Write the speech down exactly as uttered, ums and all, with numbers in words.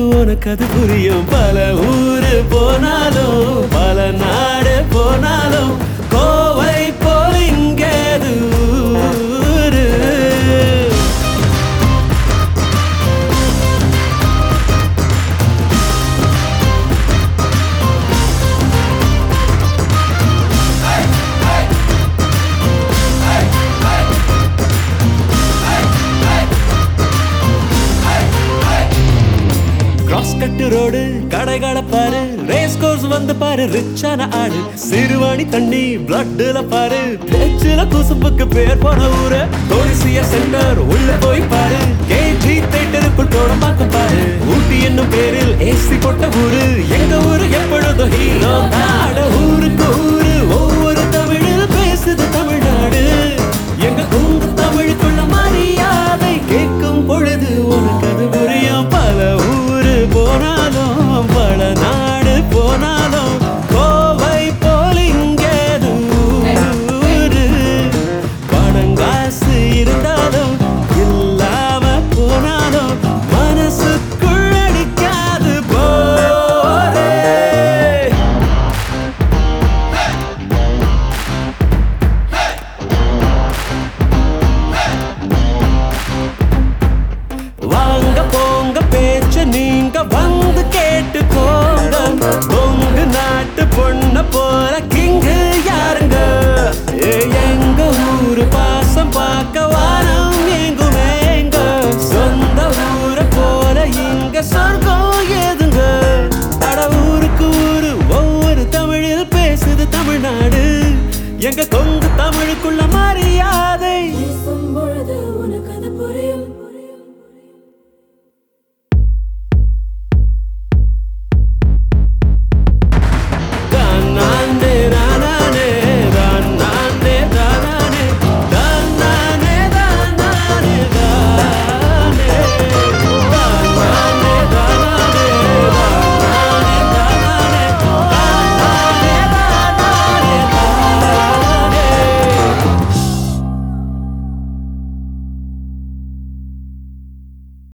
உனக்கு அது புரியும். பல ஊரு போனாலும் பல நாடு போனாலும் கோவை போல இங்கேது ஊரு. கிராஸ் கட்டு ரோடு கடைகளை பாரு, ரேஸ் கோர்ஸ் வந்து பாரு, ரிச்சான ஆடு, சிறுவாணி தண்ணி பிளட்ல பாரு, பேச்சுல குசும்புக்கு பேர் போன ஊரு. தோரிசிய சென்டர் உள்ள போய் பாரு, கேஜி தேட்டருக்குள் போட பார்க்க பாரு. ஊட்டி என்னும் பேரில் ஏசி போட்ட ஊரு எங்க ஊரு, எப்பொழுதும் ஹீரோ நாட. ஊருக்கு ஊரு ஒவ்வொரு தமிழில் பேசுது தமிழ்நாடு. எங்க குங்கு தமிழுக்குள்ள மரியாதை கேட்கும் பொழுது உனக்கு அது புரியும். பல ஊரு போனாலும் பல நாடு போனாலும் கோவை போல இங்கேது ஊரு. பணங்காசு இருந்தாலும் இல்லாம போனாலும் மனசுக்குள் அடிக்காது போரே. வாங்க போங்க பேச்ச நீங்க வந்து கேட்டுக்கோங்க. பொங்கு நாட்டு பொண்ண போல